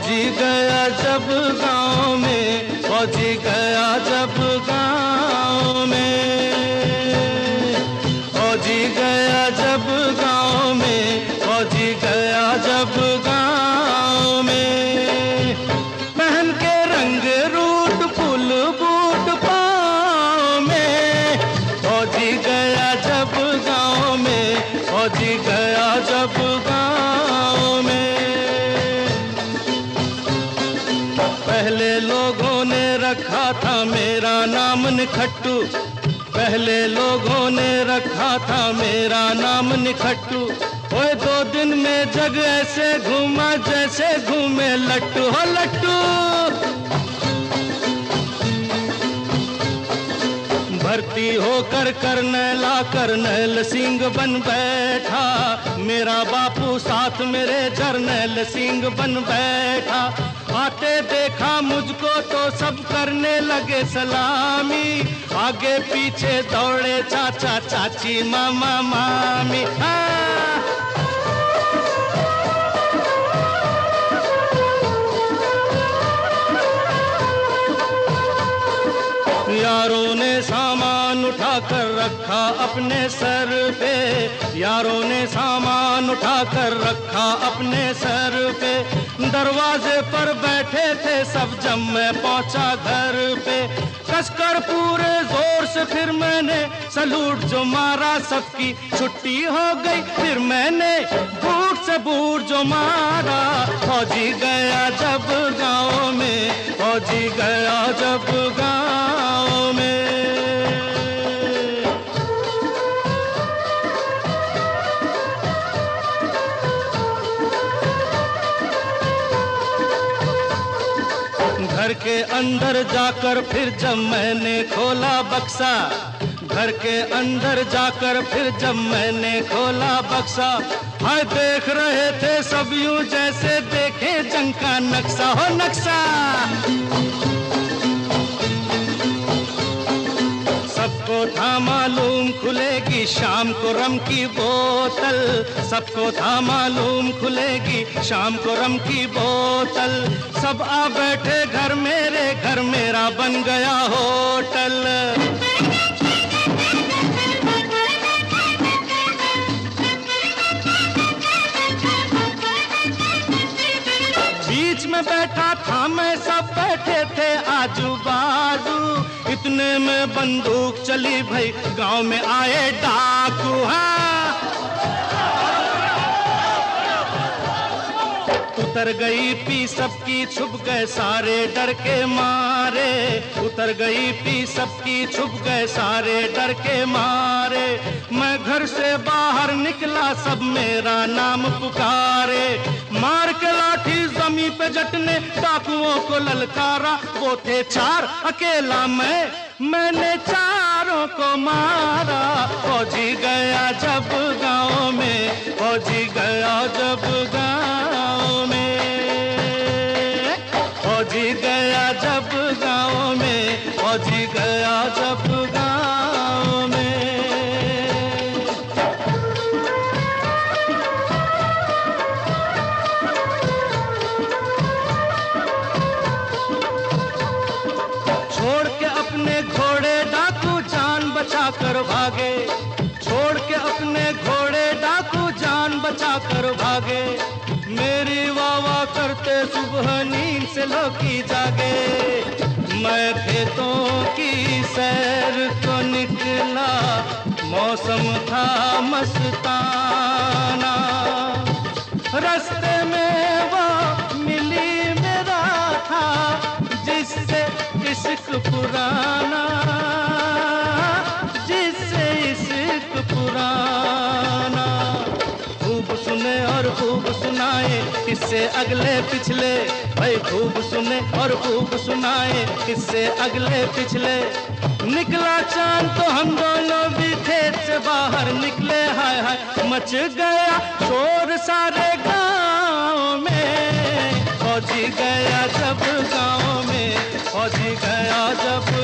फौजी गया जब गाँव में, फौजी गया जब गाँव में, फौजी गया जब गाँव में, फौजी गया जब गाँव में। पहन के रंग रूट फुल बूट पाँव में, फौजी गया जब गाँव में, फौजी गया जब गाँव में। पहले लोगों ने रखा था मेरा नाम निखट्टू, पहले लोगों ने रखा था मेरा नाम निखट्टू। ओए 2 दिन में जग ऐसे घूमा जैसे घूमे लट्टू हो लट्टू। भर्ती होकर करनैल सिंह बन बैठा, मेरा बापू साथ मेरे जर्नैल सिंह बन बैठा। आते देखा मुझको तो सब करने लगे सलामी, आगे पीछे दौड़े चाचा चाची मामा मामी। यारों ने सामान उठा कर रखा अपने सर पे, यारों ने सामान उठा कर रखा अपने सर पे। दरवाजे पर बैठे थे सब जब मैं पहुंचा घर पे, कसकर पूरे जोर से फिर मैंने सलूट जो मारा, सबकी छुट्टी हो गई फिर मैंने बूट से बूट जो मारा। फौजी गया जब गाँव में, फौजी गया जब गाँव में। घर के अंदर जाकर फिर जब मैंने खोला बक्सा, घर के अंदर जाकर फिर जब मैंने खोला बक्सा, हाय देख रहे थे सब यूं जैसे देखे जंग का नक्शा हो नक्शा। सबको था मालूम खुलेगी शाम को रम की बोतल, सबको था मालूम खुलेगी शाम को रम की बोतल। सब आ बैठे घर मेरे, घर मेरा बन गया होटल। बीच में बैठा था मैं, सब बैठे थे आजू बाजू, इतने में बंदूक चली भाई गांव में आए डाकू। उतर गई पी सबकी छुप गए सारे डर के मारे, उतर गई पी सबकी छुप गए सारे डर के मारे। मैं घर से बाहर निकला सब मेरा नाम पुकारे, मार के लाठी जमीन पे जटने डाकुओं को ललकारा। वो थे 4 अकेला मैंने चारों को मारा। फौजी गया जब गाँव में, फौजी गया जब गाँव में, फौजी गया जब गाँव में, फौजी गया जब गाँव में। छोड़ के अपने घोड़े डाकू जान बचा कर भागे, छोड़ के अपने घोड़े डाकू जान बचा कर भागे। मेरी वाह वाह करते सुबह नींद से लौकी जागे। मैं खेतों की सैर को निकला, मौसम था मस्ताना। रास्ते में वो मिली मेरा था जिससे इश्क पुराना, जिससे इश्क पुराना। खूब सुने और खूब सुनाए किससे अगले पिछले, भाई खूब सुने और खूब सुनाए किससे अगले पिछले। निकला चांद तो हम दोनों भी खेत से बाहर निकले। हाय हाय मच गया शोर सारे गाँव में, फौजी गया जब गाँव में, फौजी गया जब